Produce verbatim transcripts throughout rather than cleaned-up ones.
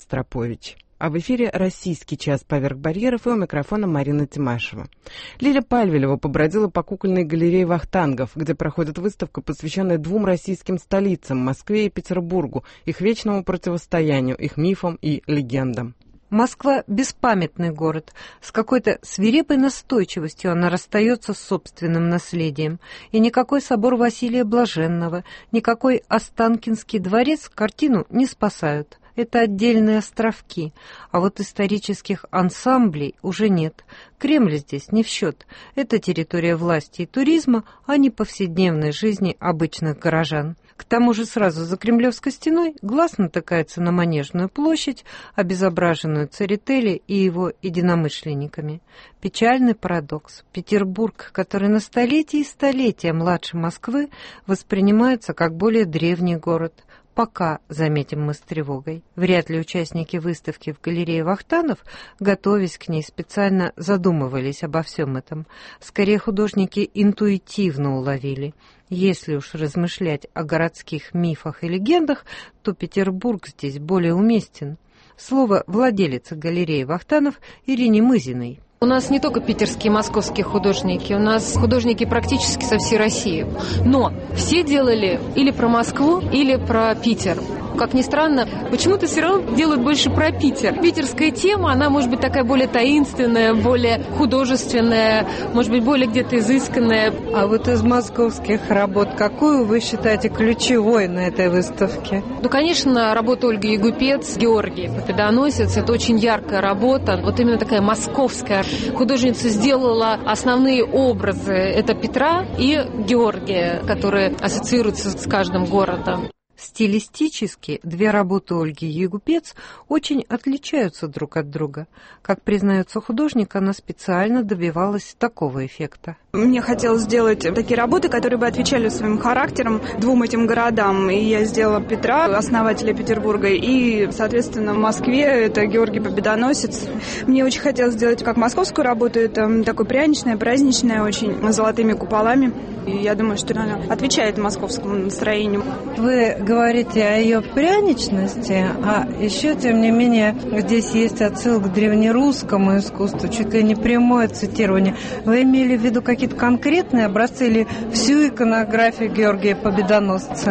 Ростропович. А в эфире «Российский час поверх барьеров», и у микрофона Марина Тимашева. Лиля Пальвелева побродила по кукольной галерее Вахтангов, где проходит выставка, посвященная двум российским столицам – Москве и Петербургу, их вечному противостоянию, их мифам и легендам. Москва – беспамятный город. С какой-то свирепой настойчивостью она расстается с собственным наследием. И никакой собор Василия Блаженного, никакой Останкинский дворец картину не спасают. Это отдельные островки, а вот исторических ансамблей уже нет. Кремль здесь не в счет. Это территория власти и туризма, а не повседневной жизни обычных горожан. К тому же сразу за Кремлевской стеной глаз натыкается на Манежную площадь, обезображенную Церетели и его единомышленниками. Печальный парадокс. Петербург, который на столетия и столетия младше Москвы, воспринимается как более древний город. Пока, заметим мы с тревогой, вряд ли участники выставки в галерее Вахтанов, готовясь к ней, специально задумывались обо всем этом. Скорее, художники интуитивно уловили. Если уж размышлять о городских мифах и легендах, то Петербург здесь более уместен. Слово владелицы галереи Вахтанов Ирине Мызиной. У нас не только питерские и московские художники, у нас художники практически со всей России. Но все делали или про Москву, или про Питер. Как ни странно, почему-то все равно делают больше про Питер. Питерская тема, она может быть такая более таинственная, более художественная, может быть, более где-то изысканная. А вот из московских работ какую вы считаете ключевой на этой выставке? Ну, конечно, работа Ольги Ягупец, Георгий Победоносец. Это очень яркая работа, вот именно такая московская. Художница сделала основные образы. Это Петра и Георгия, которые ассоциируются с каждым городом. Стилистически две работы Ольги Ягупец очень отличаются друг от друга. Как признается художник, она специально добивалась такого эффекта. Мне хотелось сделать такие работы, которые бы отвечали своим характером двум этим городам. И я сделала Петра, основателя Петербурга, и, соответственно, в Москве это Георгий Победоносец. Мне очень хотелось сделать как московскую работу, это такое пряничное, праздничное, очень с золотыми куполами. И я думаю, что она отвечает московскому настроению. Вы говорите о ее пряничности, а еще, тем не менее, здесь есть отсылка к древнерусскому искусству, чуть ли не прямое цитирование. Вы имели в виду какие-то конкретные образцы или всю иконографию Георгия Победоносца?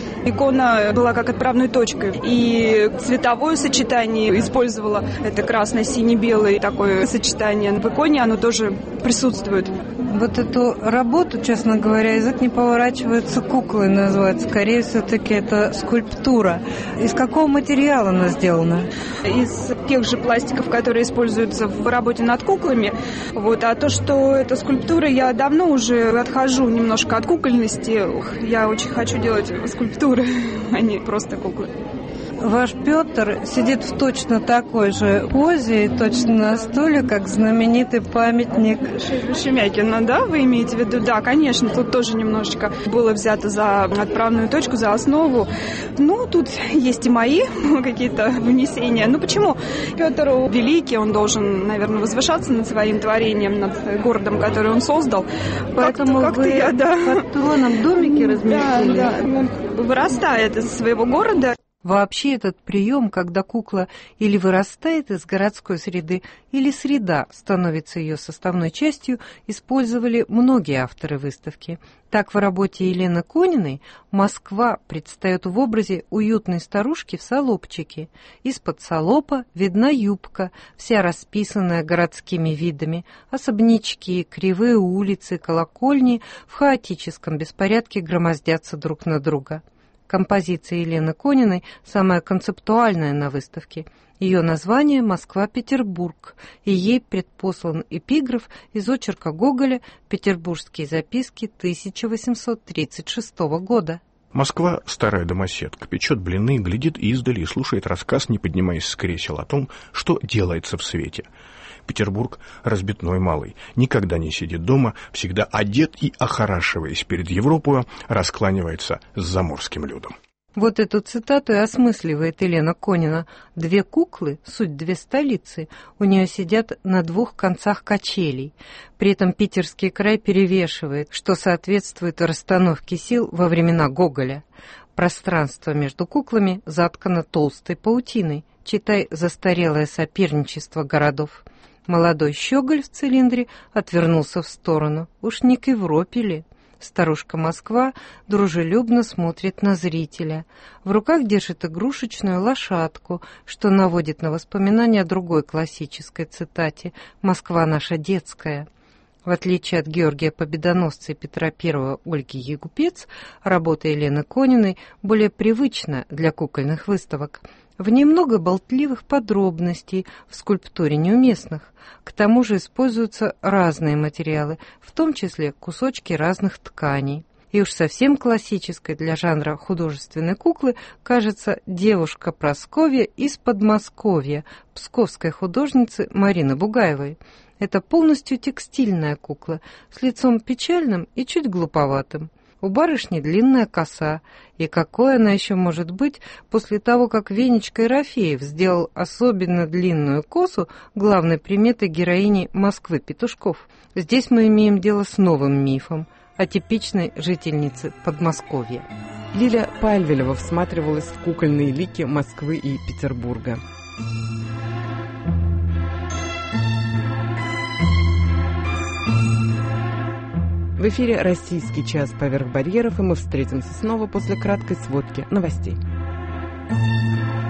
Икона была как отправной точкой, и цветовое сочетание использовала, это красно-сине-белое такое сочетание. В иконе оно тоже присутствует. Вот эту работу, честно говоря, язык не поворачивается, куклой назвать. Скорее, все-таки это скульптура. Из какого материала она сделана? Из тех же пластиков, которые используются в работе над куклами. Вот. А то, что это скульптура, я давно уже отхожу немножко от кукольности. Я очень хочу делать скульптуры, а не просто куклы. Ваш Петр сидит в точно такой же позе и точно на стуле, как знаменитый памятник Шемякина, да, вы имеете в виду? Да, конечно, тут тоже немножечко было взято за отправную точку, за основу. Ну, тут есть и мои какие-то внесения. Ну, почему? Петр великий, он должен, наверное, возвышаться над своим творением, над городом, который он создал. Поэтому как-то, как-то вы я, да. под троном домики разместили? Да, да, он вырастает из своего города. Вообще этот прием, когда кукла или вырастает из городской среды, или среда становится ее составной частью, использовали многие авторы выставки. Так в работе Елены Кониной Москва предстает в образе уютной старушки в салопчике. Из-под салопа видна юбка, вся расписанная городскими видами. Особнячки, кривые улицы, колокольни в хаотическом беспорядке громоздятся друг на друга. Композиция Елены Кониной самая концептуальная на выставке. Ее название «Москва-Петербург», и ей предпослан эпиграф из очерка Гоголя «Петербургские записки» тысяча восемьсот тридцать шестого года. Москва, старая домоседка, печет блины, глядит издали и слушает рассказ, не поднимаясь с кресел, о том, что делается в свете. Петербург, разбитной малый, никогда не сидит дома, всегда одет и, охорашиваясь перед Европою, раскланивается с заморским людом. Вот эту цитату и осмысливает Елена Конина. Две куклы, суть две столицы, у нее сидят на двух концах качелей. При этом питерский край перевешивает, что соответствует расстановке сил во времена Гоголя. Пространство между куклами заткано толстой паутиной. Читай «Застарелое соперничество городов». Молодой щеголь в цилиндре отвернулся в сторону. Уж не к Европе ли? Старушка Москва дружелюбно смотрит на зрителя. В руках держит игрушечную лошадку, что наводит на воспоминания о другой классической цитате «Москва наша детская». В отличие от Георгия Победоносца и Петра Первого Ольги Егупец, работа Елены Кониной более привычна для кукольных выставок. В ней много болтливых подробностей, в скульптуре неуместных. К тому же используются разные материалы, в том числе кусочки разных тканей. И уж совсем классической для жанра художественной куклы кажется девушка Прасковья из Подмосковья, псковской художницы Марины Бугаевой. Это полностью текстильная кукла, с лицом печальным и чуть глуповатым. У барышни длинная коса, и какой она еще может быть после того, как Венечка Ерофеев сделал особенно длинную косу главной приметой героини Москвы Петушков. Здесь мы имеем дело с новым мифом о типичной жительнице Подмосковья. Лиля Пальвелева всматривалась в кукольные лики Москвы и Петербурга. В эфире «Российский час поверх барьеров», и мы встретимся снова после краткой сводки новостей.